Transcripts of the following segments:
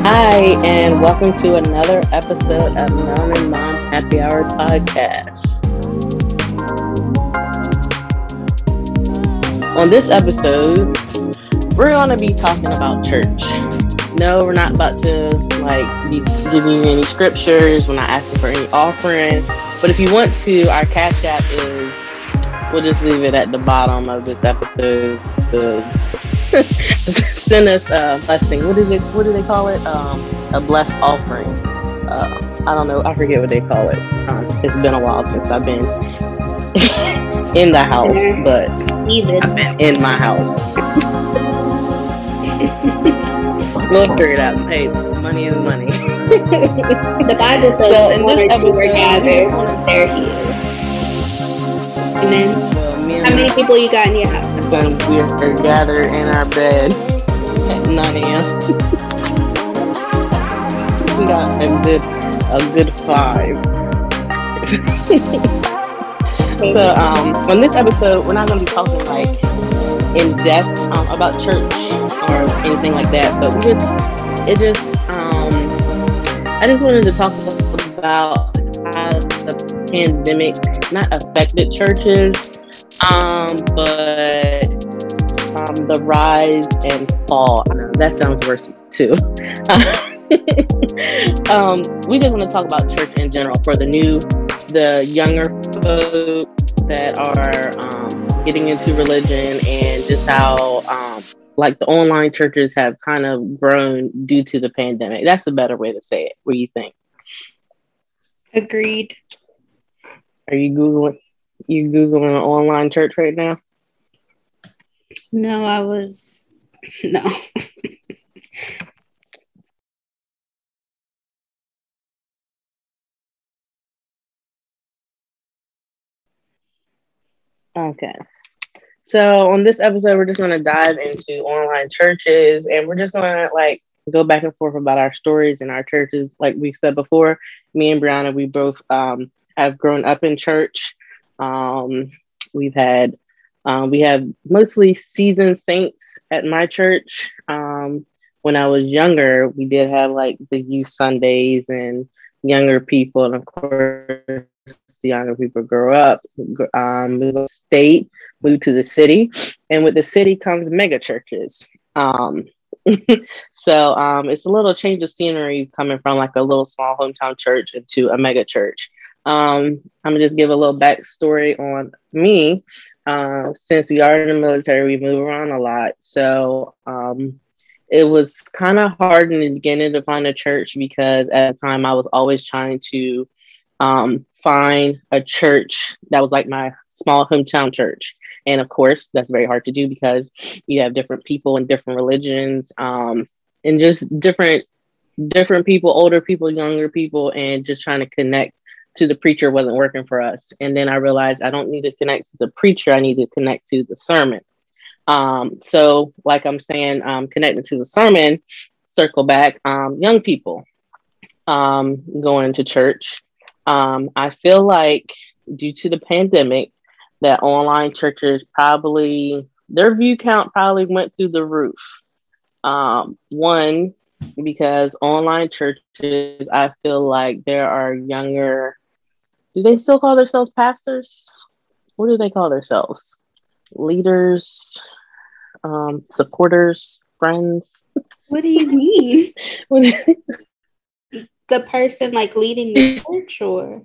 Hi, and welcome to another episode of Mom and Mom Happy Hour Podcast. On this episode, we're going to be talking about church. No, we're not about to be giving you any scriptures. We're not asking for any offering. But if you want to, our Cash App is, we'll just leave it at the bottom of this episode to send us a blessing. What do they call it? A blessed offering. I don't know. I forget what they call it. It's been a while since I've been in the house, but I've been in my house. We'll figure it out. Hey, money is money. The Bible says, so in this episode, we're gathered, there he is. Amen. How many people you got in your house? We are gathered in our bed at 9 a.m. We got a good 5. So on this episode, we're not going to be talking in depth about church or anything like that, but I just wanted to talk about how the pandemic not affected churches, but the rise and fall. I know that sounds worse too. We just want to talk about church in general for the younger folk that are getting into religion, and just how the online churches have kind of grown due to the pandemic. That's the better way to say it. What do you think? Agreed. Are you Googling an online church right now? No, no. Okay. So on this episode, we're just going to dive into online churches, and we're just going to go back and forth about our stories and our churches. Like we've said before, me and Brianna, we both have grown up in church. We have mostly seasoned saints at my church. When I was younger, we did have the youth Sundays and younger people, and of course, the younger people grow up, move to state, move to the city, and with the city comes mega churches. So it's a little change of scenery coming from a little small hometown church into a mega church. I'm gonna just give a little backstory on me. Since we are in the military, we move around a lot. So it was kind of hard in the beginning to find a church, because at the time I was always trying to find a church that was like my small hometown church. And of course, that's very hard to do because you have different people and different religions, and just different people, older people, younger people, and just trying to connect to the preacher wasn't working for us. And then I realized I don't need to connect to the preacher. I need to connect to the sermon. So like I'm saying, connecting to the sermon, circle back, young people going to church. I feel like due to the pandemic, that online churches their view count probably went through the roof. One, because online churches, I feel like there are younger, do they still call themselves pastors? What do they call themselves? Leaders, supporters, friends? What do you mean? The person leading the church, or?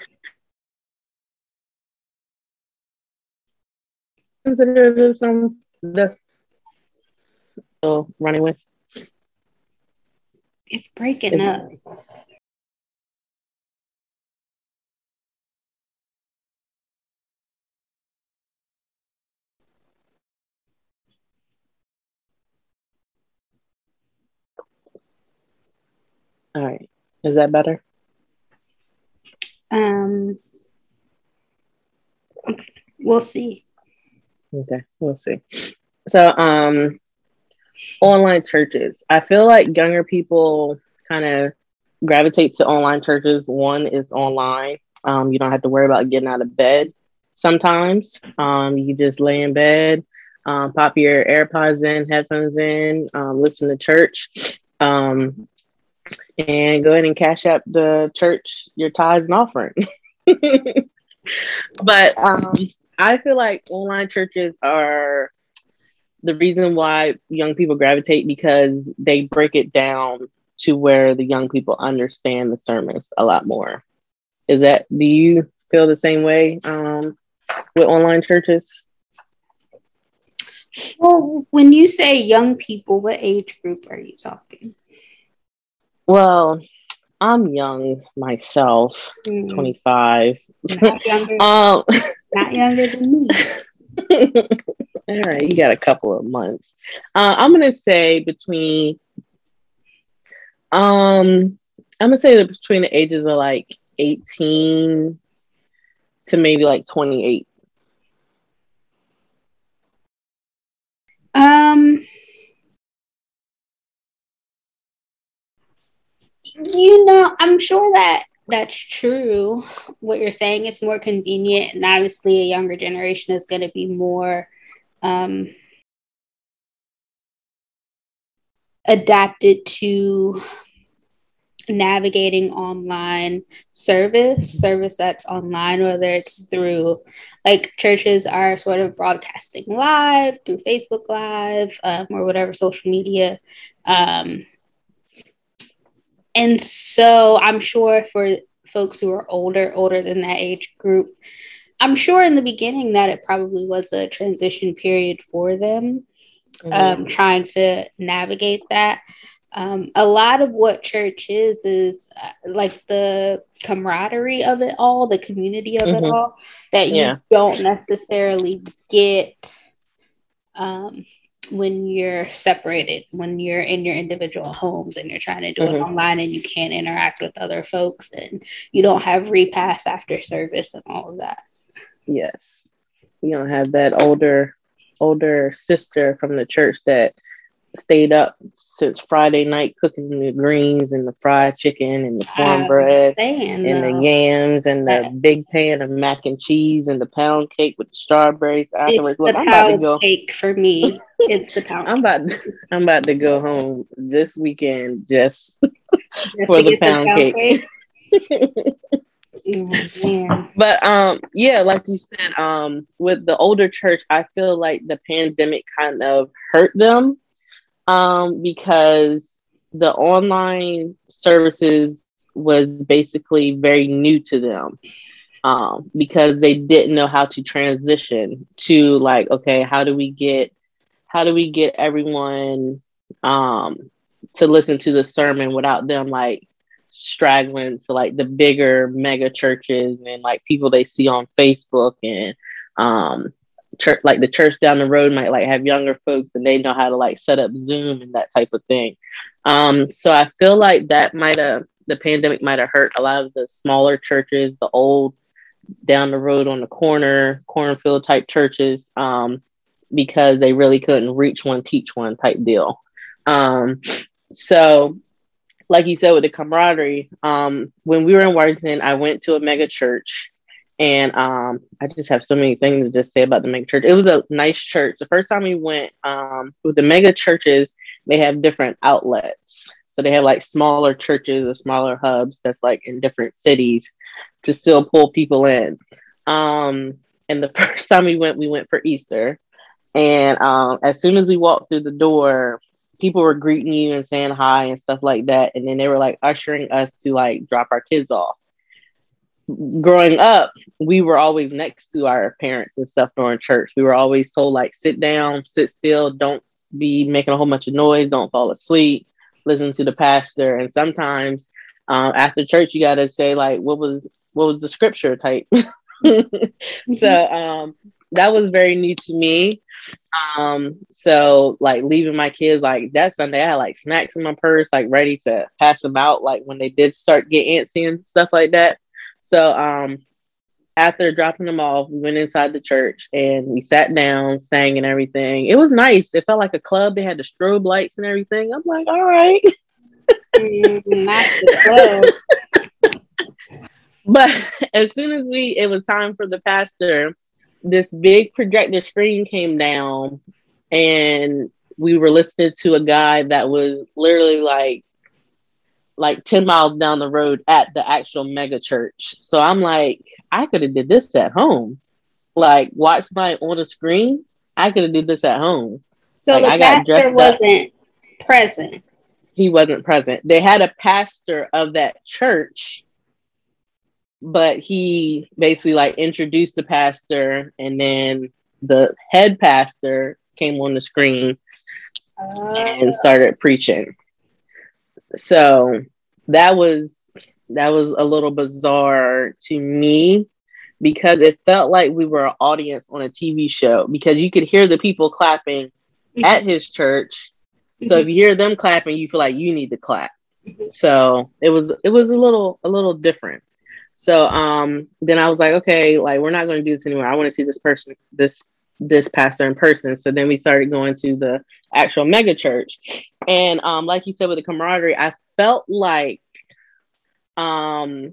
Consider this the running with. It's breaking up. All right. Is that better? We'll see. Okay, we'll see. So, online churches. I feel like younger people kind of gravitate to online churches. One is online. You don't have to worry about getting out of bed sometimes. You just lay in bed, pop your AirPods in, headphones in, listen to church. and go ahead and cash up the church your tithes and offering. But I feel like online churches are the reason why young people gravitate, because they break it down to where the young people understand the sermons a lot more. Do you feel the same way with online churches? Well, when you say young people, what age group are you talking? Well, I'm young myself, 25. Not younger, not younger than me. All right, you got a couple of months. I'm gonna say between the ages of like 18 to maybe like 28. I'm sure that that's true. What you're saying is more convenient, and obviously, a younger generation is going to be more adapted to navigating online service that's online, whether it's through, like, churches are sort of broadcasting live through Facebook Live, or whatever social media. And so I'm sure for folks who are older than that age group, I'm sure in the beginning that it probably was a transition period for them, trying to navigate that. A lot of what church is like the camaraderie of it all, the community of it all, that you don't necessarily get when you're separated, when you're in your individual homes and you're trying to do it online and you can't interact with other folks and you don't have repass after service and all of that. Yes. You don't have that older sister from the church that stayed up since Friday night cooking the greens and the fried chicken and the cornbread and the yams and the big pan of mac and cheese and the pound cake with the strawberries afterwards. Look, I'm about to go cake for me. It's the pound. I'm about to go home this weekend just for the pound cake. But yeah, like you said, with the older church, I feel like the pandemic kind of hurt them. Because the online services was basically very new to them, because they didn't know how to transition to, like, okay, how do we get everyone to listen to the sermon without them like straggling to like the bigger mega churches and like people they see on Facebook, and church, like the church down the road might like have younger folks and they know how to like set up Zoom and that type of thing. So I feel like the pandemic might have hurt a lot of the smaller churches, the old down the road on the cornfield type churches, because they really couldn't reach one, teach one type deal. So like you said, with the camaraderie, when we were in Washington, I went to a mega church. And I just have so many things to just say about the mega church. It was a nice church. The first time we went, with the mega churches, they have different outlets. So they have like smaller churches or smaller hubs that's like in different cities to still pull people in. And the first time we went for Easter. And as soon as we walked through the door, people were greeting you and saying hi and stuff like that. And then they were like ushering us to like drop our kids off. Growing up, we were always next to our parents and stuff during church. We were always told like, sit down, sit still, don't be making a whole bunch of noise, don't fall asleep, listen to the pastor. And sometimes after church, you got to say like, what was the scripture type? So that was very new to me. So like leaving my kids like that Sunday, I had like snacks in my purse, like ready to pass them out, like when they did start get antsy and stuff like that. So after dropping them off, we went inside the church and we sat down, sang and everything. It was nice. It felt like a club. They had the strobe lights and everything. I'm like, all right. Not the club. But as soon as it was time for the pastor, this big projector screen came down and we were listening to a guy that was literally like like 10 miles down the road at the actual mega church. So I'm like, I could have did this at home. Like watch somebody on a screen. I could have did this at home. So like the I got pastor dressed up. wasn't present. He wasn't present. They had a pastor of that church, but he basically like introduced the pastor, and then the head pastor came on the screen and started preaching. So that was a little bizarre to me, because it felt like we were an audience on a TV show, because you could hear the people clapping at his church. So if you hear them clapping, you feel like you need to clap. So it was a little different. So then I was like, okay, like we're not going to do this anymore. I want to see this person, this pastor in person. So then we started going to the actual mega church. And like you said, with the camaraderie, I felt like I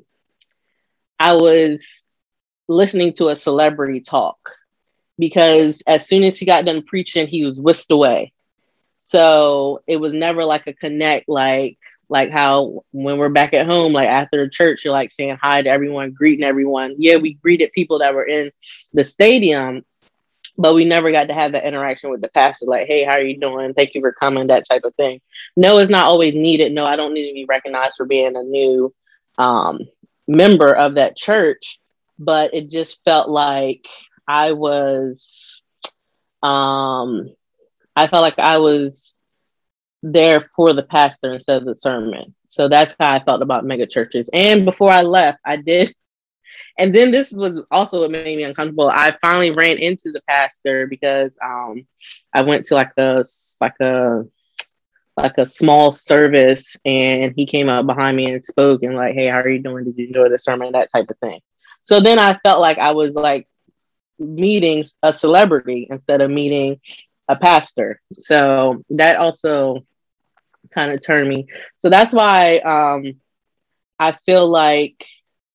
was listening to a celebrity talk, because as soon as he got done preaching, he was whisked away. So it was never like a connect, like how when we're back at home, like after church, you're like saying hi to everyone, greeting everyone. Yeah, we greeted people that were in the stadium, but we never got to have that interaction with the pastor. Like, hey, how are you doing? Thank you for coming, that type of thing. No, it's not always needed. No, I don't need to be recognized for being a new member of that church. But it just felt like I felt like I was there for the pastor instead of the sermon. So that's how I felt about mega churches. And before I left, I did. And then this was also what made me uncomfortable. I finally ran into the pastor because I went to like a small service, and he came up behind me and spoke and like, hey, how are you doing? Did you enjoy the sermon? That type of thing. So then I felt like I was like meeting a celebrity instead of meeting a pastor. So that also kind of turned me. So that's why I feel like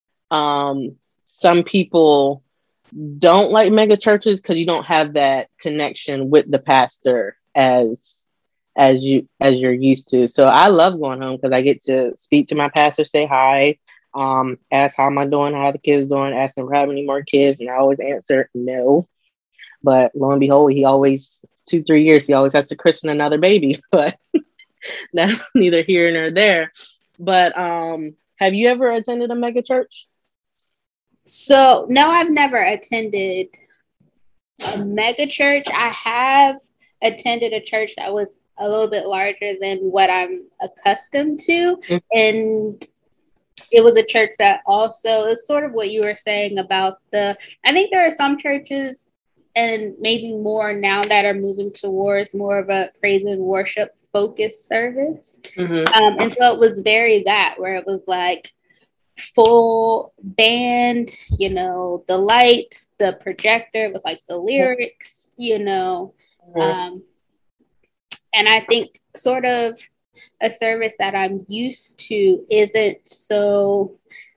some people don't like mega churches, because you don't have that connection with the pastor as you're used to. So I love going home because I get to speak to my pastor, say hi, ask how am I doing, how are the kids doing, ask him if I have any more kids, and I always answer no. But lo and behold, he always 2-3 years he always has to christen another baby. But that's neither here nor there. But have you ever attended a mega church? So no, I've never attended a mega church. I have attended a church that was a little bit larger than what I'm accustomed to. Mm-hmm. And it was a church that also is sort of what you were saying about I think there are some churches, and maybe more now, that are moving towards more of a praise and worship focused service. Mm-hmm. And so it was very that, where it was like full band, the lights, the projector with like the lyrics, Mm-hmm. And I think sort of a service that I'm used to isn't so,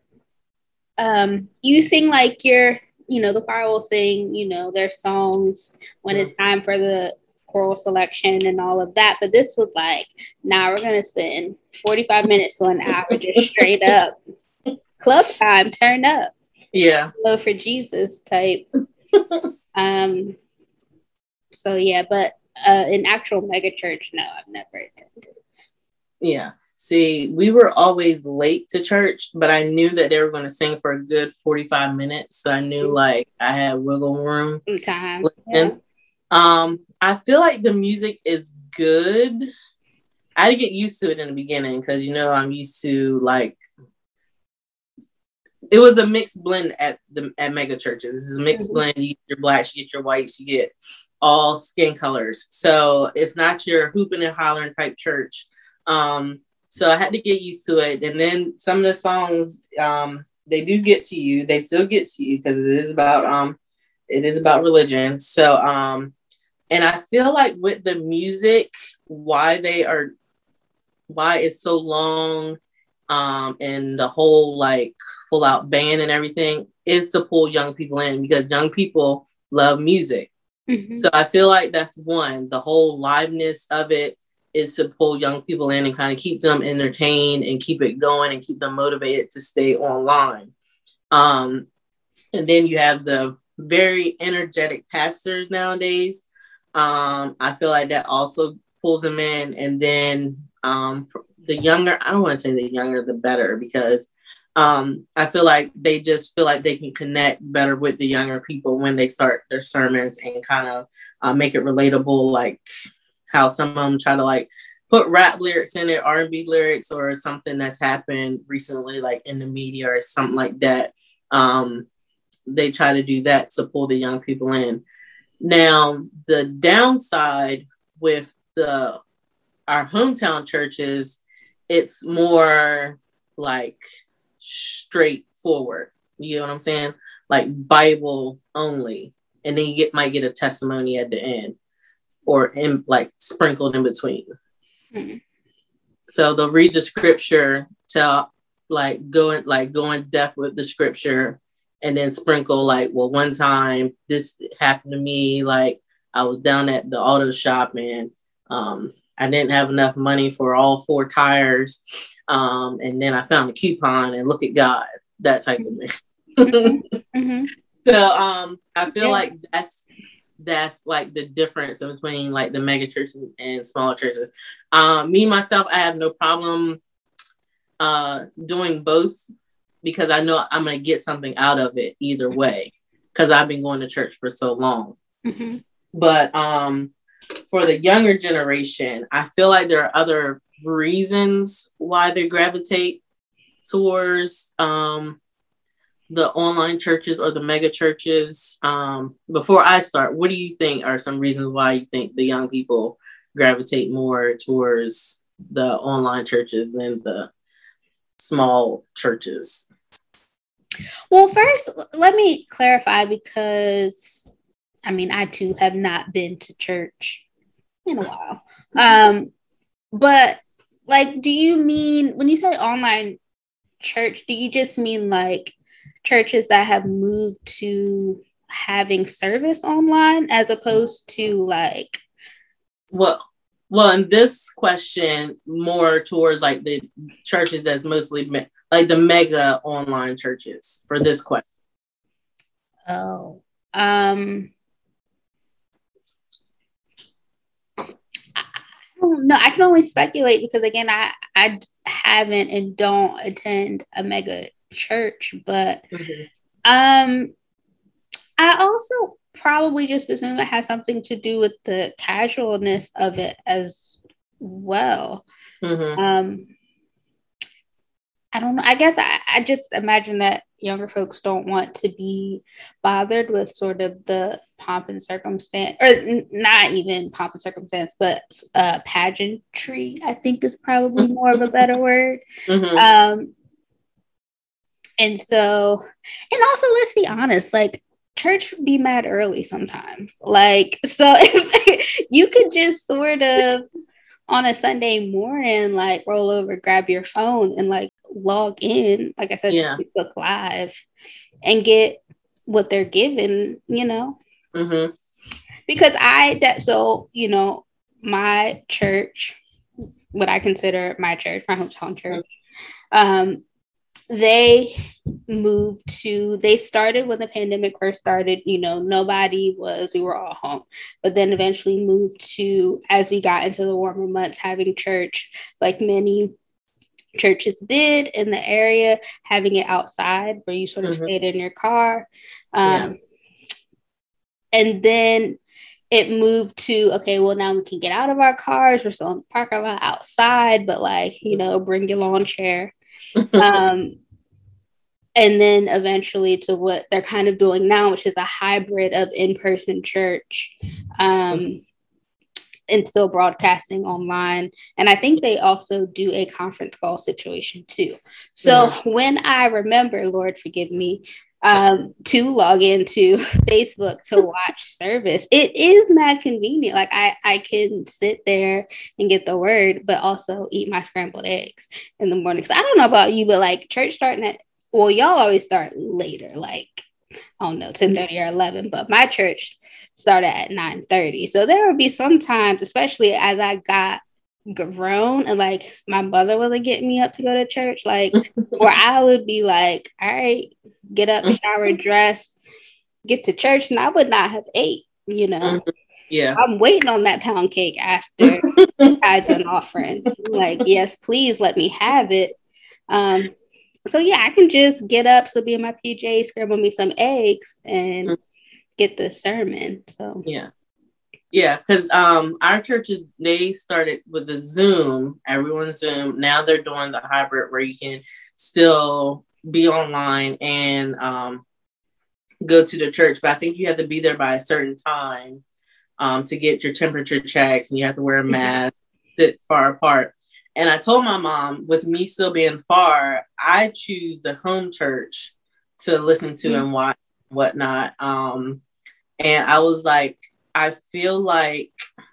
you sing like you're, the choir will sing, their songs when it's time for the choral selection and all of that. But this was like, we're going to spend 45 minutes to an hour just straight up club time, turn up. Yeah. Hello for Jesus type. So yeah, but in actual mega church, no, I've never attended. Yeah. See, we were always late to church, but I knew that they were going to sing for a good 45 minutes. So I knew like I had wiggle room. Time. Yeah. I feel like the music is good. I had to get used to it in the beginning because, I'm used to like, it was a mixed blend at mega churches. This is a mixed mm-hmm. blend. You get your blacks, you get your whites, you get all skin colors. So it's not your hooping and hollering type church. So I had to get used to it. And then some of the songs, they do get to you. They still get to you because it is about religion. So, and I feel like with the music, why it's so long, and the whole like full out band and everything is to pull young people in, because young people love music. Mm-hmm. So I feel like that's one, the whole liveness of it. is to pull young people in and kind of keep them entertained and keep it going and keep them motivated to stay online. And then you have the very energetic pastors nowadays. I feel like that also pulls them in. And then the younger, I don't want to say the younger, the better, because I feel like they just feel like they can connect better with the younger people when they start their sermons and kind of make it relatable, like how some of them try to like put rap lyrics in it, R&B lyrics, or something that's happened recently, like in the media or something like that. They try to do that to pull the young people in. Now, the downside with our hometown churches, it's more like straightforward. You know what I'm saying? Like Bible only. And then you might get a testimony at the end or in like sprinkled in between. Mm-hmm. So they'll read the scripture to like go in depth with the scripture and then sprinkle like, well, one time this happened to me, like I was down at the auto shop and I didn't have enough money for all 4 tires. And then I found a coupon and look at God, that type of thing. Mm-hmm. So I feel like that's like the difference between like the mega churches and smaller churches. Me, myself, I have no problem doing both because I know I'm going to get something out of it either way because I've been going to church for so long. Mm-hmm. But for the younger generation, I feel like there are other reasons why they gravitate towards the online churches or the mega churches. Before I start, what do you think are some reasons why you think the young people gravitate more towards the online churches than the small churches? Well, first, let me clarify because, I mean, I too have not been to church in a while. But like, do you mean, when you say online church, do you just mean like churches that have moved to having service online as opposed to like? Well, in this question, more towards like the churches that's mostly like the mega online churches for this question. Oh, I don't know. I can only speculate because again, I haven't and don't attend a mega church, but I also probably just assume it has something to do with the casualness of it as well. Mm-hmm. I don't know. I guess I just imagine that younger folks don't want to be bothered with sort of the pomp and circumstance, or not even pomp and circumstance, but pageantry, I think is probably more of a better word. Mm-hmm. And so, and also, let's be honest, like church be mad early sometimes. Like, so if you could just sort of on a Sunday morning, like roll over, grab your phone and like log in, like I said, to Facebook Live and get what they're given, you know? Mm-hmm. Because my church, what I consider my church, my hometown church, they started when the pandemic first started, we were all home, but then eventually moved to, as we got into the warmer months, having church like many churches did in the area, having it outside where you sort of stayed in your car. And then it moved to, okay, well, now we can get out of our cars. We're still in the parking lot outside, but like, bring your lawn chair. And then eventually to what they're kind of doing now, which is a hybrid of in-person church and still broadcasting online. And I think they also do a conference call situation too. So when I remember, Lord forgive me, to log into Facebook to watch service, it is mad convenient. Like I can sit there and get the word, but also eat my scrambled eggs in the morning. So I don't know about you, but like church starting at, well, y'all always start later, like, I don't know, 10:30 or 11, but my church started at 9:30. So there would be some times, especially as I got grown and like my mother wasn't getting me up to go to church, like, or I would be like, all right, get up, shower, dress, get to church, and I would not have ate, you know. Yeah. I'm waiting on that pound cake after as an offering. Like, yes, please let me have it. So yeah, I can just get up, so be in my PJs, scramble me some eggs, and get the sermon. So yeah. Yeah, because our churches, they started with the Zoom, everyone's Zoom. Now they're doing the hybrid where you can still be online and go to the church. But I think you have to be there by a certain time to get your temperature checks, and you have to wear a mask, sit far apart. And I told my mom, with me still being far, I choose the home church to listen to and watch and whatnot. And I was like, I feel like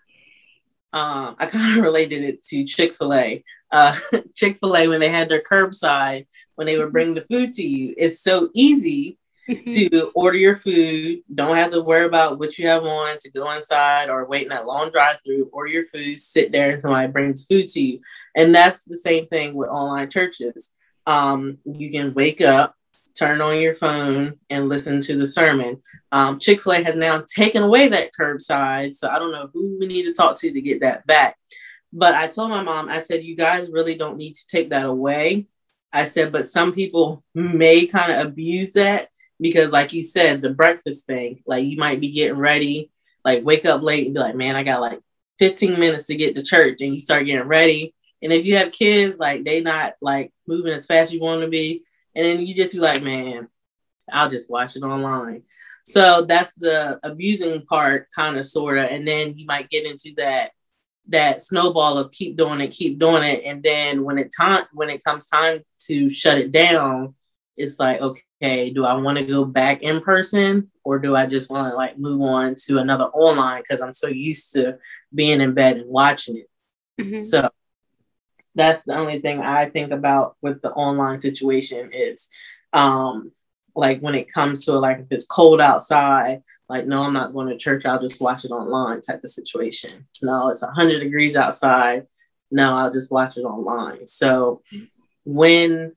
I kind of related it to Chick-fil-A. Chick-fil-A, when they had their curbside, when they would bring the food to you, it's so easy to order your food. Don't have to worry about what you have on, to go inside or wait in that long drive-through, order your food, sit there, and somebody brings food to you. And that's the same thing with online churches. You can wake up, turn on your phone, and listen to the sermon. Chick-fil-A has now taken away that curbside, so I don't know who we need to talk to get that back. But I told my mom, I said, you guys really don't need to take that away. I said, but some people may kind of abuse that because, like you said, the breakfast thing, like you might be getting ready, like wake up late and be like, man, I got like 15 minutes to get to church, and you start getting ready. And if you have kids, like they not like moving as fast as you want to be, and then you just be like, man, I'll just watch it online. So that's the abusing part, kind of, sort of. And then you might get into that snowball of keep doing it. And then when it comes time to shut it down, it's like, okay, do I want to go back in person, or do I just want to like move on to another online because I'm so used to being in bed and watching it? Mm-hmm. So that's the only thing I think about with the online situation is like when it comes to like if it's cold outside, like, no, I'm not going to church, I'll just watch it online type of situation. No, it's 100 degrees outside, no, I'll just watch it online. So when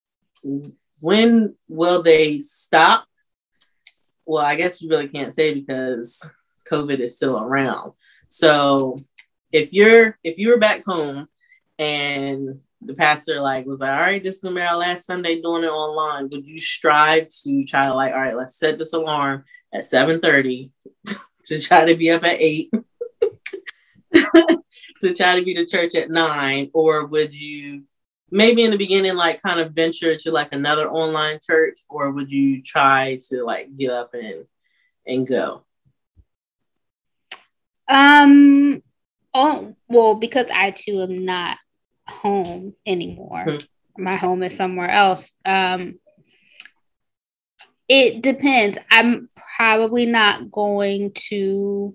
will they stop? Well, I guess you really can't say because COVID is still around. So if you were back home and the pastor like was like, all right, this is gonna be our last Sunday doing it online, would you strive to try to like, all right, let's set this alarm at 7:30 to try to be up at 8 to try to be to church at 9? Or would you maybe in the beginning like kind of venture to like another online church, or would you try to like get up and go? Oh, well, because I too am not home anymore. Mm-hmm. My home is somewhere else. It depends. I'm probably not going to,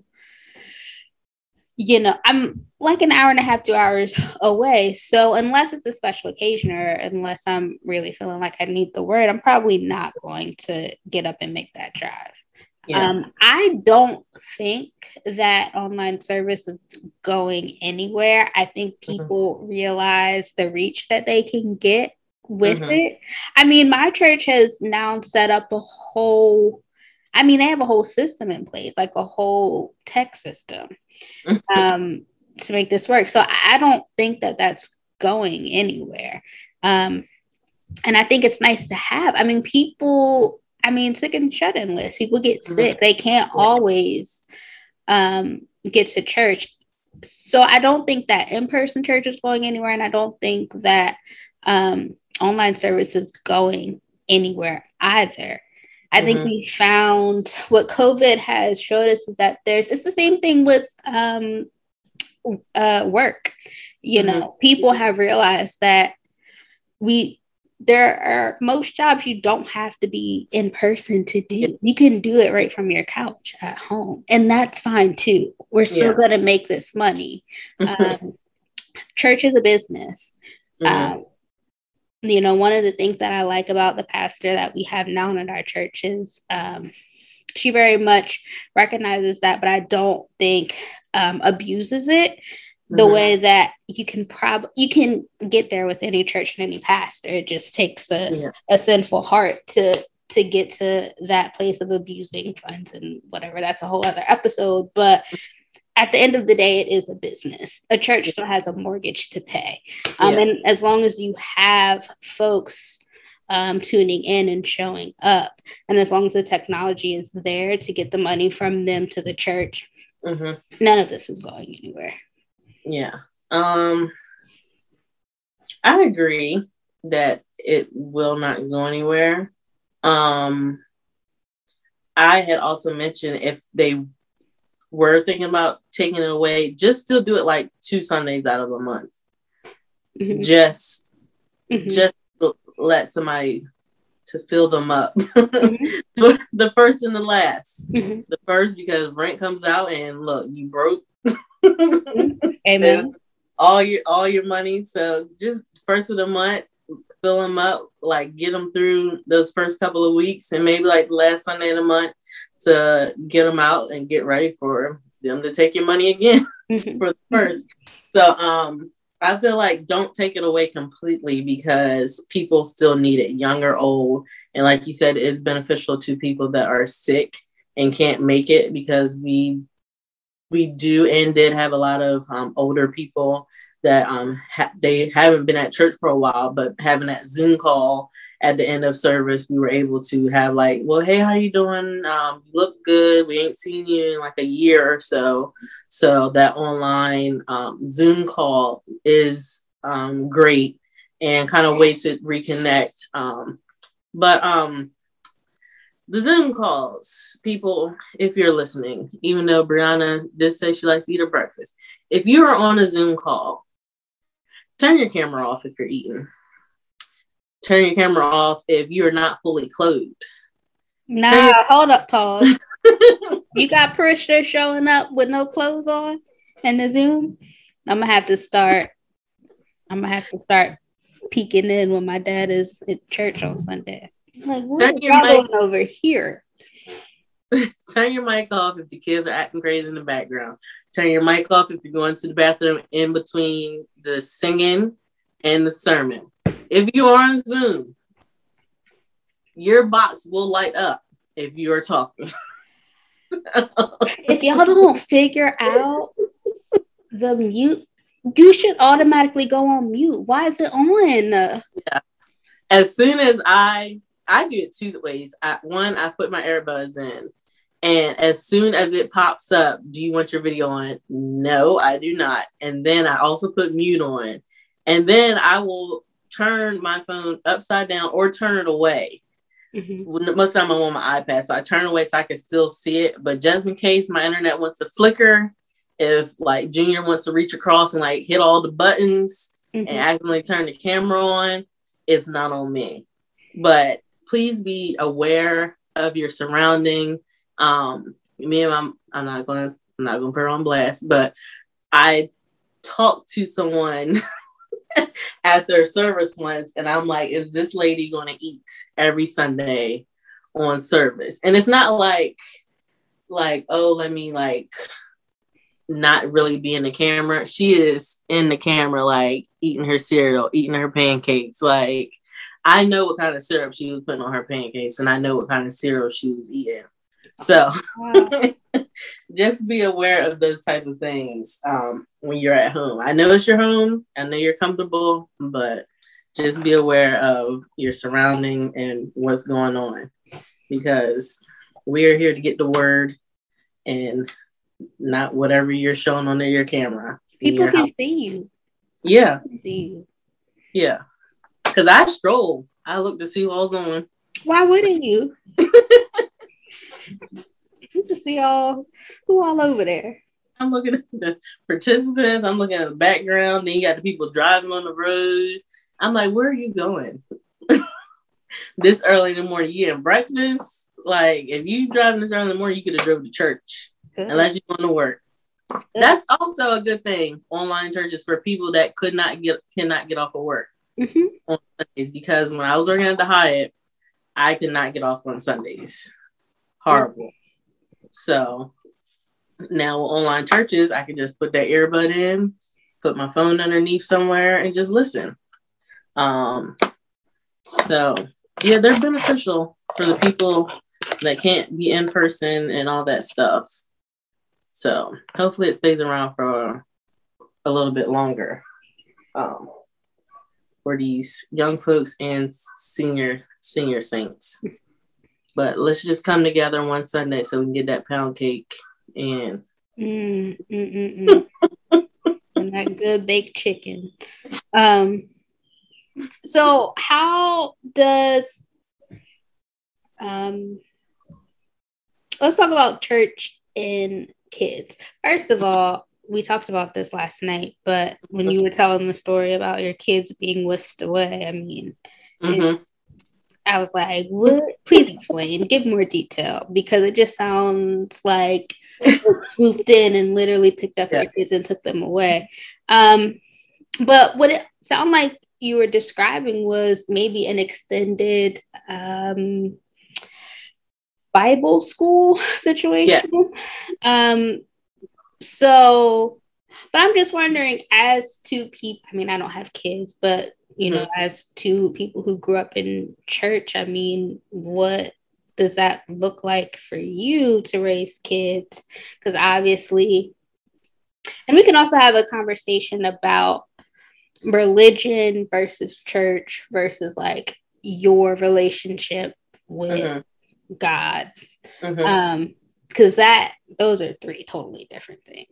I'm like an hour and a half, 2 hours away. So unless it's a special occasion or unless I'm really feeling like I need the word, I'm probably not going to get up and make that drive. Yeah. I don't think that online service is going anywhere. I think people realize the reach that they can get with it. I mean, my church has now set up they have a whole system in place, like a whole tech system to make this work. So I don't think that that's going anywhere. And I think it's nice to have. I mean, sick and shut-in list. People get sick. They can't always get to church. So I don't think that in-person church is going anywhere. And I don't think that online service is going anywhere either. I think we found what COVID has showed us is that it's the same thing with work. People have realized that there are most jobs you don't have to be in person to do. You can do it right from your couch at home, and that's fine too. We're still going to make this money. Church is a business. One of the things that I like about the pastor that we have now in our church is she very much recognizes that, but I don't think abuses it. the way that you can get there with any church and any pastor. It just takes a sinful heart to get to that place of abusing funds and whatever. That's a whole other episode. But at the end of the day, it is a business. A church still has a mortgage to pay. And as long as you have folks tuning in and showing up, and as long as the technology is there to get the money from them to the church, none of this is going anywhere. Yeah. I agree that it will not go anywhere. I had also mentioned if they were thinking about taking it away, just still do it like 2 Sundays out of a month. Just let somebody to fill them up. The first and the last. The first, because rent comes out and look, you broke. Amen. all your money. So just first of the month, fill them up, like get them through those first couple of weeks, and maybe like the last Sunday of the month to get them out and get ready for them to take your money again for the first. So I feel like don't take it away completely, because people still need it, young or old. And like you said, it's beneficial to people that are sick and can't make it, because we do and did have a lot of older people that they haven't been at church for a while, but having that Zoom call at the end of service, we were able to have like, well, hey, how you doing? You look good. We ain't seen you in like a year or so. So that online Zoom call is great and kind of way to reconnect. But the Zoom calls, people, if you're listening, even though Brianna did say she likes to eat her breakfast, if you are on a Zoom call, turn your camera off if you're eating. Turn your camera off if you're not fully clothed. Hold up, pause. You got parishioners showing up with no clothes on in the Zoom? I'm gonna have to start peeking in when my dad is at church on Sunday. Like, what are y'all doing over here? Turn your mic off if the kids are acting crazy in the background. Turn your mic off if you're going to the bathroom in between the singing and the sermon. If you are on Zoom, your box will light up if you are talking. If y'all don't figure out the mute, you should automatically go on mute. Why is it on? Yeah. As soon as I do it 2 ways. One, I put my earbuds in, and as soon as it pops up, do you want your video on? No, I do not. And then I also put mute on, and then I will turn my phone upside down or turn it away. Most of the time I'm on my iPad, so I turn away so I can still see it. But just in case my internet wants to flicker, if like Junior wants to reach across and like hit all the buttons and accidentally turn the camera on, it's not on me. But please be aware of your surrounding. I'm not gonna put her on blast, but I talked to someone after service once, and I'm like, is this lady going to eat every Sunday on service? And it's not like, oh, let me like not really be in the camera. She is in the camera, like eating her cereal, eating her pancakes. Like, I know what kind of syrup she was putting on her pancakes, and I know what kind of cereal she was eating. So just be aware of those type of things when you're at home. I know it's your home. I know you're comfortable, but just be aware of your surrounding and what's going on, because we are here to get the word and not whatever you're showing on your camera. People can see you. Yeah. See you. Yeah. Because I stroll. I look to see what's on. Why wouldn't you? To see who all over there. I'm looking at the participants. I'm looking at the background. Then you got the people driving on the road. I'm like, where are you going? This early in the morning, you getting breakfast? Like, if you driving this early in the morning, you could have drove to church. Good. Unless you're going to work. Good. That's also a good thing. Online churches for people that cannot get off of work on Sundays. Because when I was working at the Hyatt, I could not get off on Sundays. Horrible. So now online churches, I can just put that earbud in put my phone underneath somewhere and just listen. So yeah, they're beneficial for the people that can't be in person and all that stuff. So hopefully it stays around for a little bit longer for these young folks and senior saints. But let's just come together one Sunday so we can get that pound cake and and that good baked chicken. So how does let's talk about church and kids. First of all, we talked about this last night, but when you were telling the story about your kids being whisked away, I mean, I was like, what? Please explain, give more detail, because it just sounds like swooped in and literally picked up your kids and took them away. But what it sounded like you were describing was maybe an extended Bible school situation. So, but I'm just wondering, as two people, I mean, I don't have kids, but you know, as two people who grew up in church, I mean, what does that look like for you to raise kids? Because obviously, and we can also have a conversation about religion versus church versus like your relationship with God. Because those are three totally different things.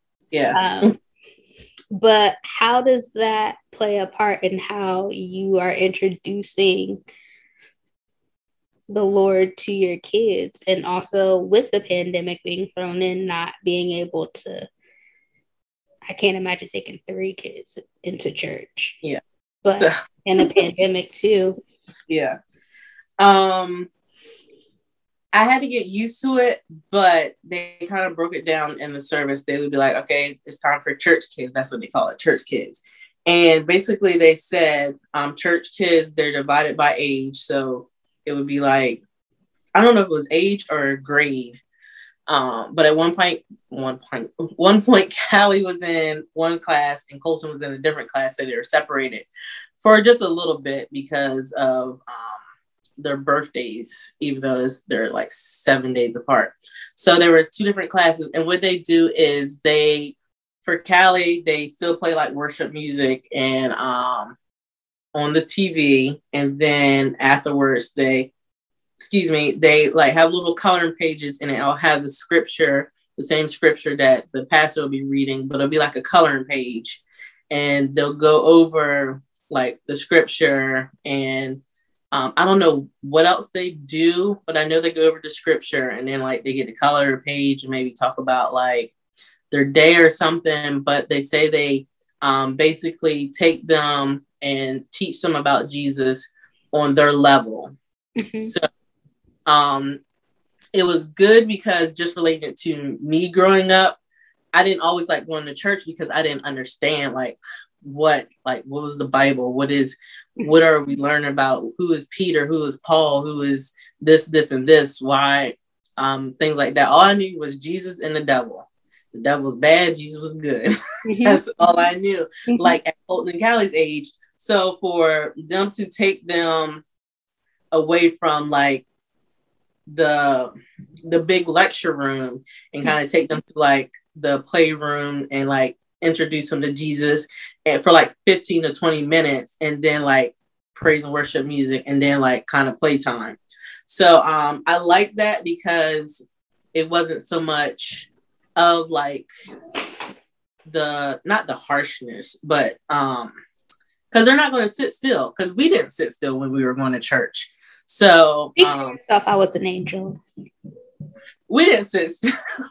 But how does that play a part in how you are introducing the Lord to your kids? And also with the pandemic being thrown in, not being able to, I can't imagine taking 3 kids into church. But in a pandemic too. I had to get used to it, but they kind of broke it down in the service. They would be like, okay, it's time for church kids. That's what they call it, church kids. And basically they said church kids, they're divided by age. So it would be like, I don't know if it was age or grade. But at one point, Callie was in one class and Colton was in a different class. So they were separated for just a little bit because of their birthdays, even though they're like 7 days apart. So there was 2 different classes. And what they do is for Callie, they still play like worship music and on the TV. And then afterwards, they like have little coloring pages and it'll have the scripture, the same scripture that the pastor will be reading, but it'll be like a coloring page. And they'll go over like the scripture and I don't know what else they do, but I know they go over the scripture and then like they get the color page and maybe talk about like their day or something. But they say they basically take them and teach them about Jesus on their level. So it was good because just related to me growing up, I didn't always like going to church because I didn't understand what was the Bible? What are we learning about? Who is Peter? Who is Paul? Who is this, and this? Why? Things like that. All I knew was Jesus and the devil. The devil was bad. Jesus was good. That's all I knew. Like at Colton and Callie's age. So for them to take them away from like the big lecture room and kind of take them to like the playroom and like introduce them to Jesus and for like 15 to 20 minutes and then like praise and worship music and then like kind of playtime. So I like that because it wasn't so much of like not the harshness, but because they're not going to sit still, because we didn't sit still when we were going to church. So speak for yourself, I was an angel. We didn't sit still.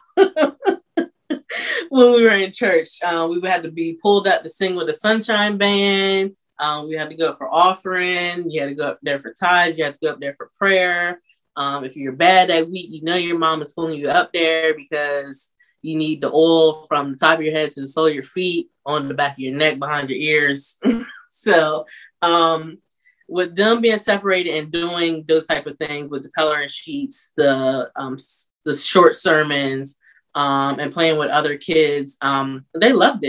When we were in church, we would have to be pulled up to sing with the Sunshine Band. We had to go up for offering. You had to go up there for tithes. You had to go up there for prayer. If you're bad that week, you know your mom is pulling you up there because you need the oil from the top of your head to the sole of your feet, on the back of your neck, behind your ears. So with them being separated and doing those type of things with the coloring sheets, the short sermons, and playing with other kids, they loved it.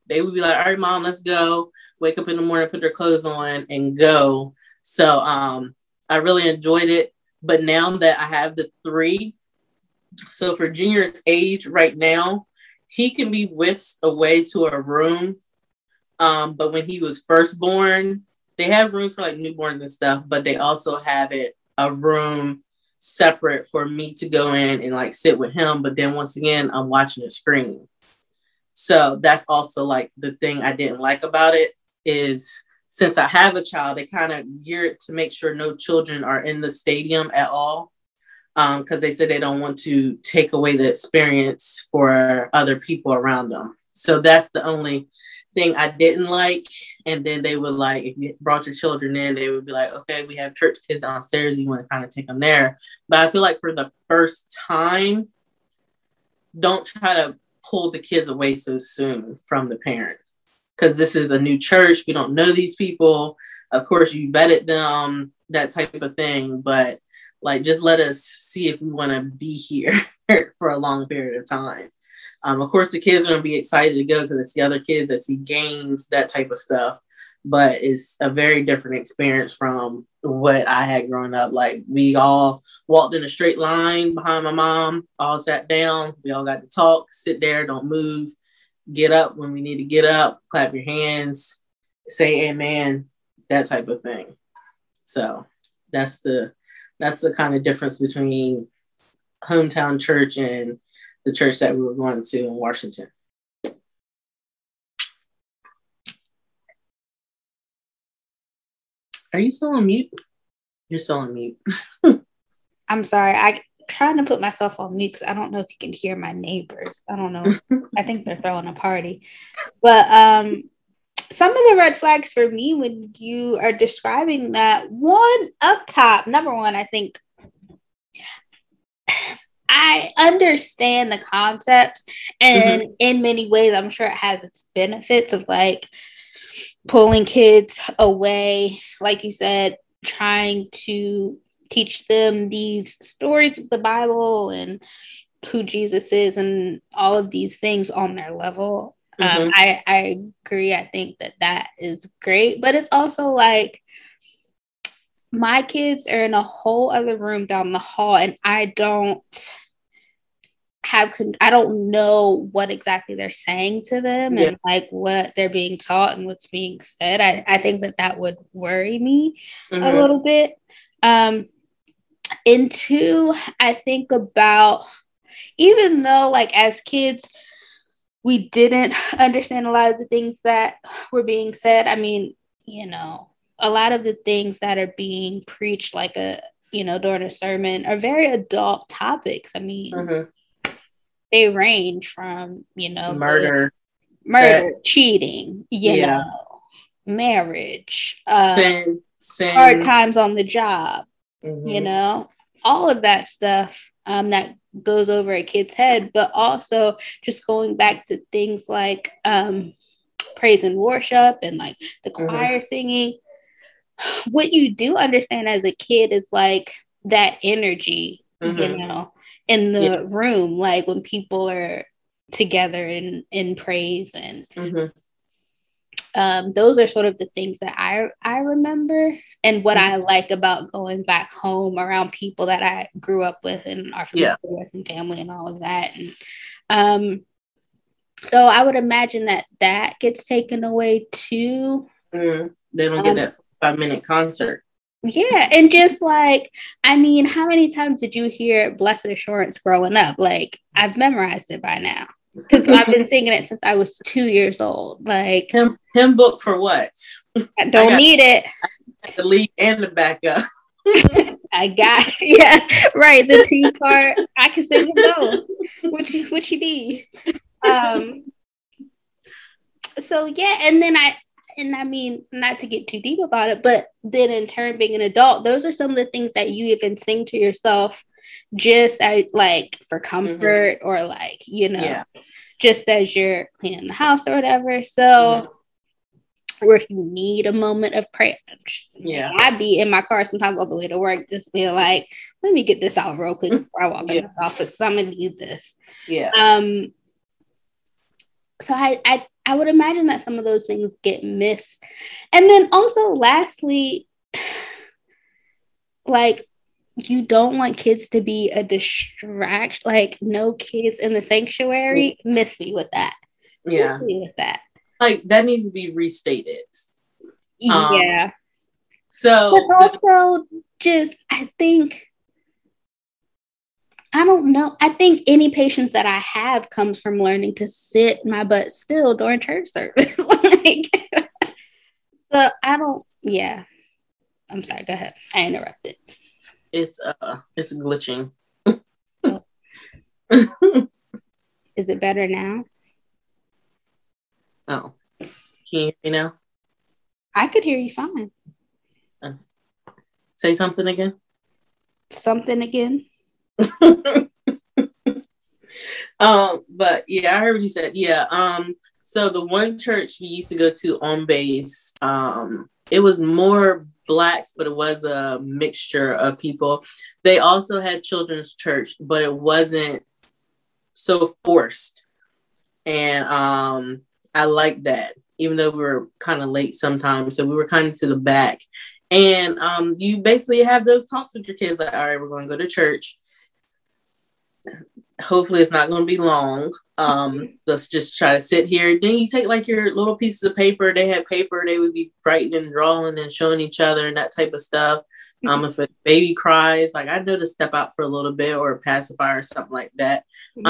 They would be like, all right, mom, let's go. Wake up in the morning, put their clothes on and go. So I really enjoyed it. But now that I have the 3, so for Junior's age right now, he can be whisked away to a room. But when he was first born, they have rooms for like newborns and stuff, but they also have a room separate for me to go in and like sit with him. But then once again, I'm watching the screen. So that's also like the thing I didn't like about it is since I have a child, they kind of gear it to make sure no children are in the stadium at all. Because they said they don't want to take away the experience for other people around them. So that's the only thing I didn't like. And then they would like, if you brought your children in, they would be like, okay, we have church kids downstairs. You want to kind of take them there. But I feel like for the first time, don't try to pull the kids away so soon from the parent. Because this is a new church. We don't know these people. Of course, you vetted them, that type of thing. But like, just let us see if we want to be here for a long period of time. Of course, the kids are going to be excited to go because it's the other kids that see games, that type of stuff. But it's a very different experience from what I had growing up. Like, we all walked in a straight line behind my mom, all sat down. We all got to talk, sit there, don't move, get up when we need to get up, clap your hands, say amen, that type of thing. So that's the kind of difference between hometown church and the church that we were going to in Washington. Are you still on mute? You're still on mute. I'm sorry. I'm trying to put myself on mute because I don't know if you can hear my neighbors. I don't know. I think they're throwing a party. But some of the red flags for me when you are describing that, one up top, number one, I think I understand the concept, and in many ways, I'm sure it has its benefits of like pulling kids away, like you said, trying to teach them these stories of the Bible and who Jesus is and all of these things on their level. I agree. I think that is great, but it's also like my kids are in a whole other room down the hall, and I don't know what exactly they're saying to them and like what they're being taught and what's being said. I think that would worry me a little bit. And two, I think about, even though like as kids, we didn't understand a lot of the things that were being said. I mean, you know, a lot of the things that are being preached like during a sermon are very adult topics. I mean, they range from, murder, cheating, marriage, sin, hard times on the job, all of that stuff that goes over a kid's head, but also just going back to things like praise and worship and like the choir singing. What you do understand as a kid is like that energy, in the room, like when people are together in praise, and those are sort of the things that I remember, and what I like about going back home around people that I grew up with and are familiar with and family and all of that. And so I would imagine that gets taken away too. They don't get that 5-minute concert. Yeah, and just like, I mean, how many times did you hear Blessed Assurance growing up? Like, I've memorized it by now because I've been singing it since I was 2 years old. Like, hymn book for what? I don't need it. The lead and the backup. I got right. The T part, I can sing it both. What you need? So yeah, and then I mean, not to get too deep about it, but then in turn, being an adult, those are some of the things that you even sing to yourself just like for comfort or like, just as you're cleaning the house or whatever. So, or if you need a moment of prayer, I'd be in my car sometimes on the way to work, just being like, let me get this out real quick before I walk in the office because I'm going to need this. Yeah. So I I would imagine that some of those things get missed. And then also, lastly, like, you don't want kids to be a distraction. Like, no kids in the sanctuary. Miss me with that. Yeah. Miss me with that. Like, that needs to be restated. Yeah. So, but also, just, I don't know. I think any patience that I have comes from learning to sit my butt still during church service. So yeah. I'm sorry, go ahead. I interrupted. It's glitching. Is it better now? Oh. Can you hear me now? I could hear you fine. Say something again. Something again? But yeah, I heard what you said. Yeah. So the one church we used to go to on base, it was more Blacks, but it was a mixture of people. They also had children's church, but it wasn't so forced. And I liked that, even though we were kind of late sometimes. So we were kind of to the back. And you basically have those talks with your kids, like, all right, we're going to go to church. Hopefully it's not going to be long. Let's just try to sit here. Then you take like your little pieces of paper. They had paper. They would be writing and drawing and showing each other and that type of stuff. If a baby cries, like, I know to step out for a little bit, or a pacifier or something like that.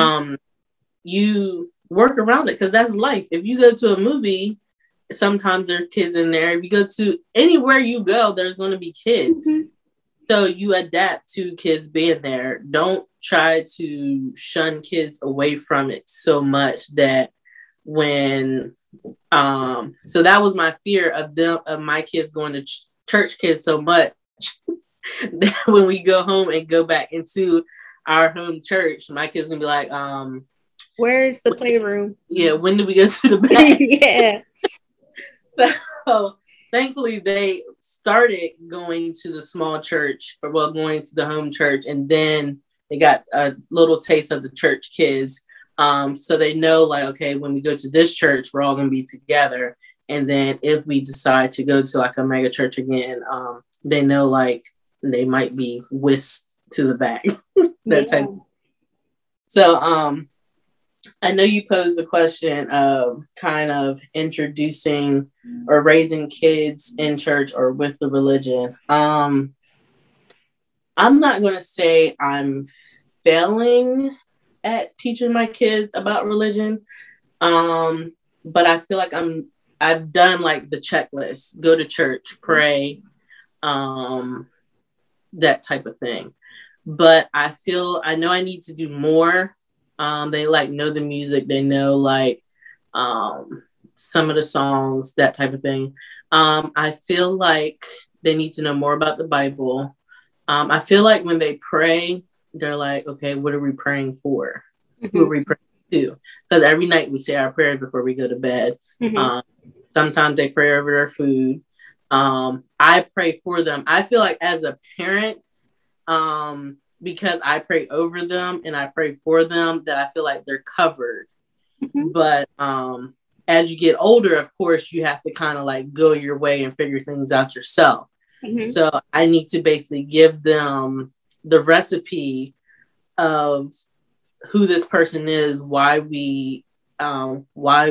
You work around it, because that's life. If you go to a movie, sometimes there are kids in there. If you go to anywhere you go, there's going to be kids. So you adapt to kids being there. Don't try to shun kids away from it so much that when so that was my fear of my kids going to church kids so much that when we go home and go back into our home church, my kids gonna be like, where's the playroom? Yeah, when do we go to the back? Yeah. So thankfully they started going to the small church, going to the home church, and then they got a little taste of the church kids. So they know, like, okay, when we go to this church, we're all going to be together. And then if we decide to go to like a mega church again, they know, like, they might be whisked to the back. Type. So I know you posed the question of kind of introducing or raising kids in church or with the religion. I'm not going to say I'm failing at teaching my kids about religion, but I feel like I've done like the checklist: go to church, pray, that type of thing. But I know I need to do more. They like know the music, they know like some of the songs, that type of thing. I feel like they need to know more about the Bible. I feel like when they pray, they're like, okay, what are we praying for? Who are we praying to? Because every night we say our prayers before we go to bed. Sometimes they pray over their food. I pray for them. I feel like as a parent, because I pray over them and I pray for them, that I feel like they're covered. But as you get older, of course, you have to kind of like go your way and figure things out yourself. So I need to basically give them the recipe of who this person is, why we talk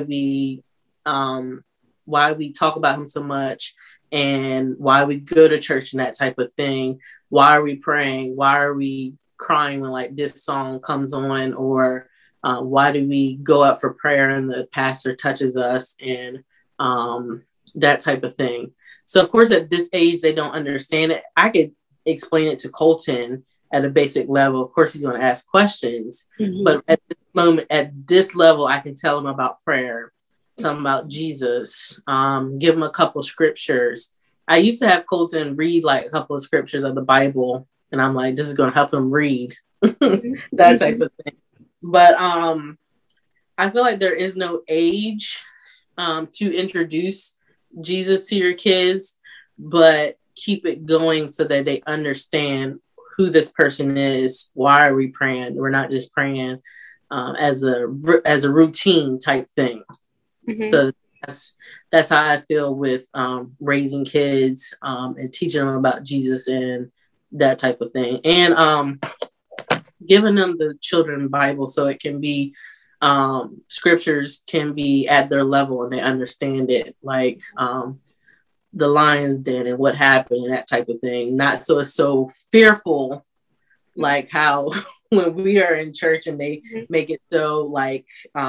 about him so much, and why we go to church and that type of thing. Why are we praying? Why are we crying when like this song comes on? Or why do we go up for prayer and the pastor touches us, and that type of thing. So of course at this age they don't understand it. I could explain it to Colton at a basic level. Of course he's going to ask questions, but at this moment, at this level, I can tell him about prayer, tell him about Jesus, give him a couple scriptures. I used to have Colton read like a couple of scriptures of the Bible, and I'm like, this is going to help him read. That type of thing. But I feel like there is no age to introduce Jesus to your kids, but keep it going so that they understand who this person is. Why are we praying? We're not just praying as a routine type thing. So that's how I feel with raising kids and teaching them about Jesus and that type of thing, and giving them the children Bible so it can be scriptures can be at their level and they understand it, like the lion's den and what happened and that type of thing. Not so it's so fearful, like how when we are in church and they make it so like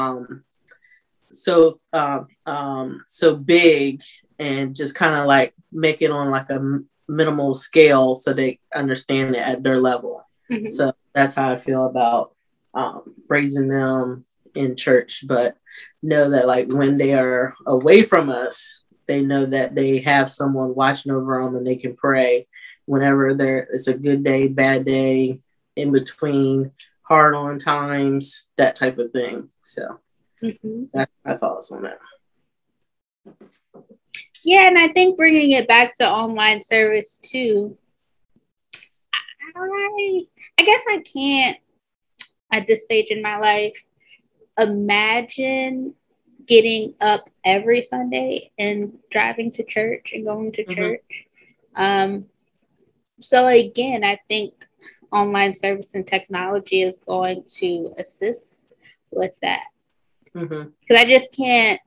so big and just kind of like make it on like a minimal scale so they understand it at their level. So that's how I feel about raising them in church, but know that like when they are away from us, they know that they have someone watching over them and they can pray whenever it's a good day, bad day, in between, hard on times, that type of thing. So that's my thoughts on that. Yeah, and I think bringing it back to online service too, I guess I can't at this stage in my life imagine getting up every Sunday and driving to church and going to church. So again, I think online service and technology is going to assist with that. Because I just can't,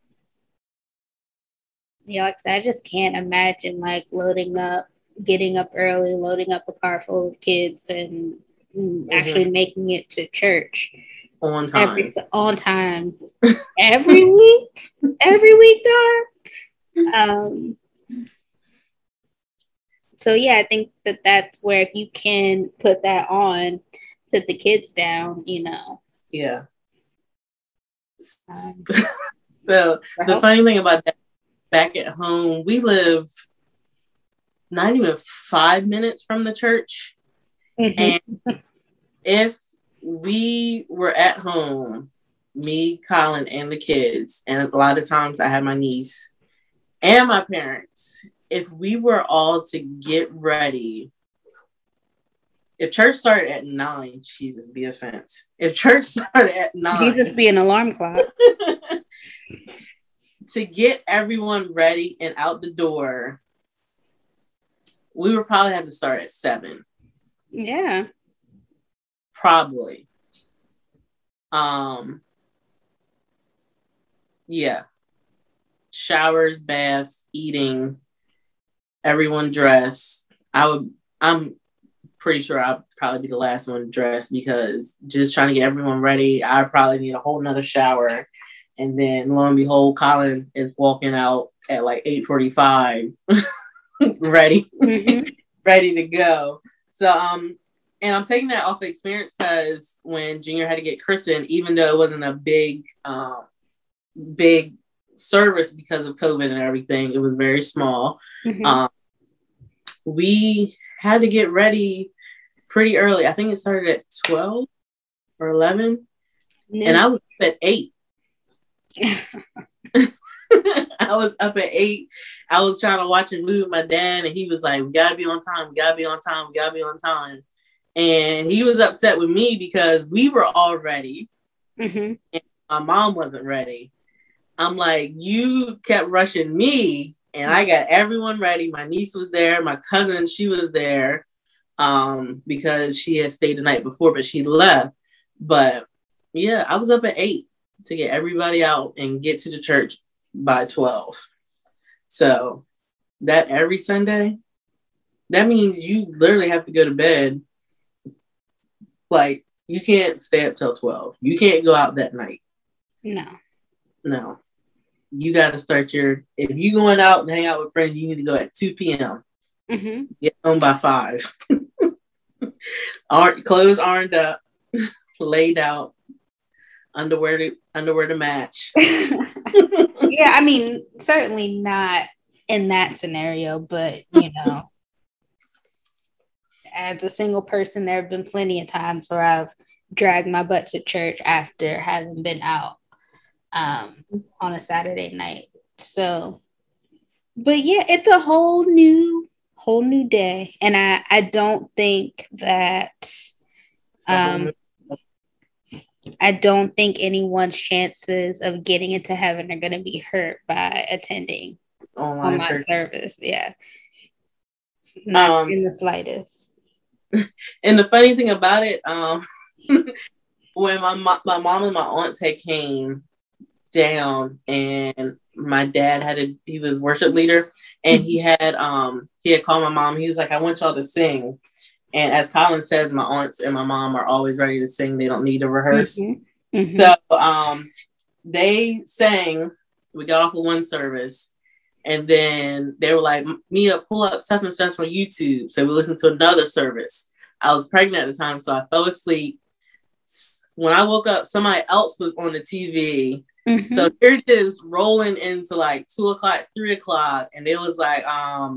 like I said, I just can't imagine like getting up early, loading up a car full of kids and actually making it to church on time. Every week, dog. So yeah, I think that's where if you can put that on, sit the kids down, Yeah. So the funny thing about that, back at home, we live not even 5 minutes from the church. And if we were at home, me, Colin, and the kids, and a lot of times I had my niece and my parents, if we were all to get ready, if church started at 9, Jesus be offense. If church started at 9, Jesus be an alarm clock. To get everyone ready and out the door, we would probably have to start at 7. Yeah. Probably. Yeah. Showers, baths, eating, everyone dressed. I'm pretty sure I'll probably be the last one dressed because just trying to get everyone ready, I probably need a whole nother shower. And then lo and behold, Colin is walking out at like 8:45, ready, ready to go. So and I'm taking that off of experience because when Junior had to get christened, even though it wasn't a big service because of COVID and everything, it was very small. We had to get ready pretty early. I think it started at 12 or 11, and I was up at 8. I was up at 8. I was trying to watch a movie with my dad, and he was like, "We gotta be on time. We gotta be on time. We gotta be on time." And he was upset with me because we were all ready, and my mom wasn't ready. I'm like, you kept rushing me, and I got everyone ready. My niece was there. My cousin, she was there because she had stayed the night before, but she left. But yeah, I was up at 8 to get everybody out and get to the church by 12. So that every Sunday, that means you literally have to go to bed. Like, you can't stay up till 12. You can't go out that night. No. You got to start if you're going out and hang out with friends, you need to go at 2 p.m. Get home by 5. Clothes ironed up, laid out, underwear to match. Yeah, I mean, certainly not in that scenario, but as a single person, there have been plenty of times where I've dragged my butt to church after having been out on a Saturday night. So, but yeah, it's a whole new day, and I don't think that I don't think anyone's chances of getting into heaven are going to be hurt by attending online service. Yeah. Not in the slightest. And the funny thing about it, when my mom and my aunts had came down, and my dad he was worship leader, and he had called my mom. He was like, I want y'all to sing. And as Colin says, my aunts and my mom are always ready to sing. They don't need to rehearse. Mm-hmm. Mm-hmm. So they sang. We got off of one service, and then they were like, Mia, pull up stuff and stuff from YouTube. So we listened to another service. I was pregnant at the time, so I fell asleep. When I woke up, somebody else was on the TV. Mm-hmm. So here it is rolling into like 2:00, 3:00. And it was like,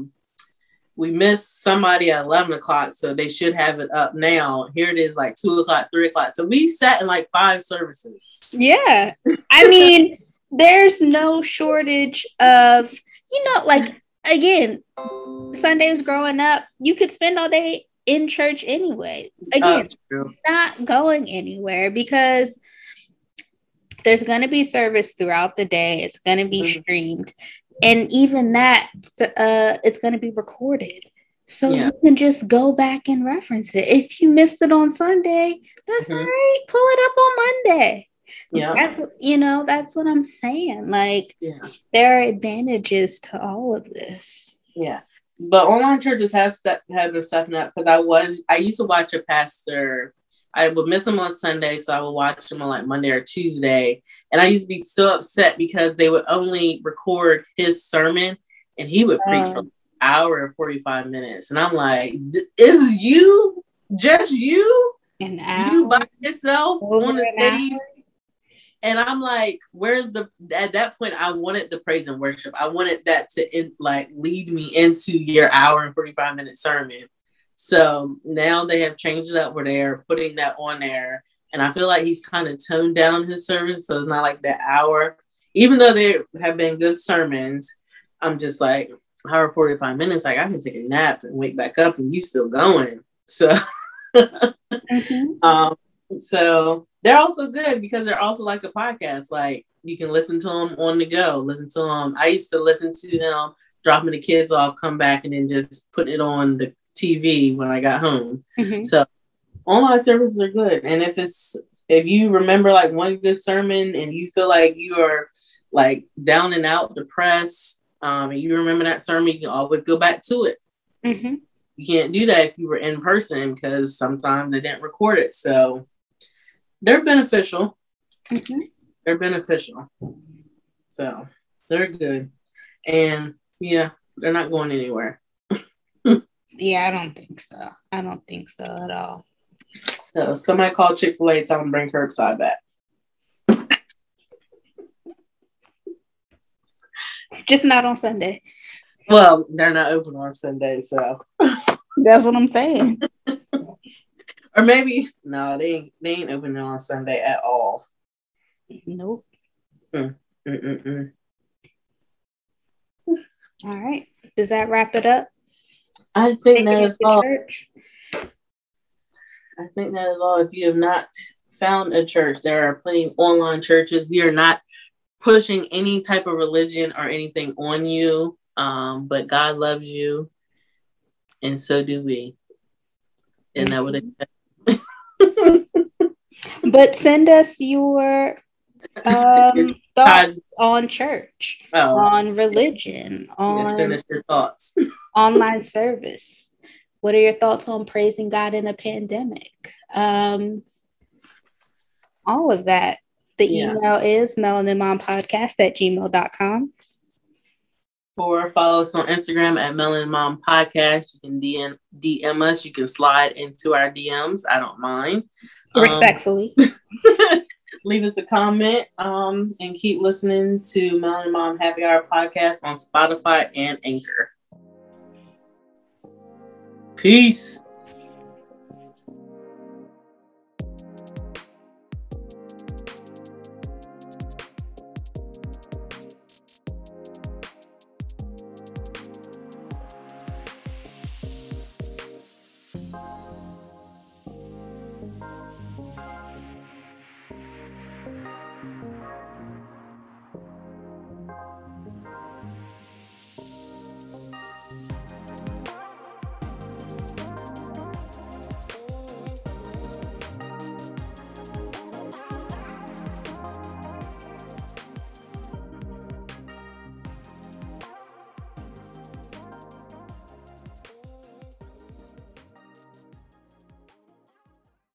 we missed somebody at 11:00. So they should have it up now. Here it is like 2:00, 3:00. So we sat in like 5 services. Yeah. I mean, there's no shortage of, like, again, Sundays growing up, you could spend all day in church anyway. Again, not going anywhere because there's going to be service throughout the day. It's going to be streamed. And even that, it's going to be recorded. So you can just go back and reference it. If you missed it on Sunday, that's all right. Pull it up on Monday. Yeah. That's what I'm saying. Like, there are advantages to all of this. Yeah. But online churches have been stepping up, because I used to watch a pastor. I would miss him on Sunday, so I would watch him on like Monday or Tuesday. And I used to be so upset because they would only record his sermon, and he would preach for an hour and 45 minutes. And I'm like, is you, just you? You by yourself on the stage? And I'm like, at that point, I wanted the praise and worship. I wanted that to lead me into your hour and 45 minute sermon. So now they have changed it up where they're putting that on there. And I feel like he's kind of toned down his service. So it's not like that hour. Even though there have been good sermons, I'm just like, hour 45 minutes, like I can take a nap and wake back up and you still going. So, so they're also good because they're also like a podcast. Like you can listen to them on the go, listen to them. I used to listen to them, dropping the kids off, come back, and then just put it on the TV when I got home. So online services are good. And if you remember like one good sermon and you feel like you are like down and out, depressed, and you remember that sermon, you can always go back to it. You can't do that if you were in person because sometimes they didn't record it. So they're beneficial. They're beneficial. So they're good. And yeah, they're not going anywhere. Yeah, I don't think so. I don't think so at all. So somebody call Chick-fil-A, tell them bring curbside back. Just not on Sunday. Well, they're not open on Sunday, so that's what I'm saying. Or maybe no, they ain't open on Sunday at all. Nope. All right. Does that wrap it up? I think that is all. I think that is all. If you have not found a church, there are plenty of online churches. We are not pushing any type of religion or anything on you, but God loves you, and so do we. And that would. But send us your thoughts on church, on religion, on send us your thoughts. Online service. What are your thoughts on praising God in a pandemic? All of that. The email is melaninmompodcast@gmail.com. Or follow us on Instagram at Melanin Mom Podcast. You can DM us. You can slide into our DMs. I don't mind. Respectfully. Leave us a comment and keep listening to Melanin Mom Happy Hour Podcast on Spotify and Anchor. Peace.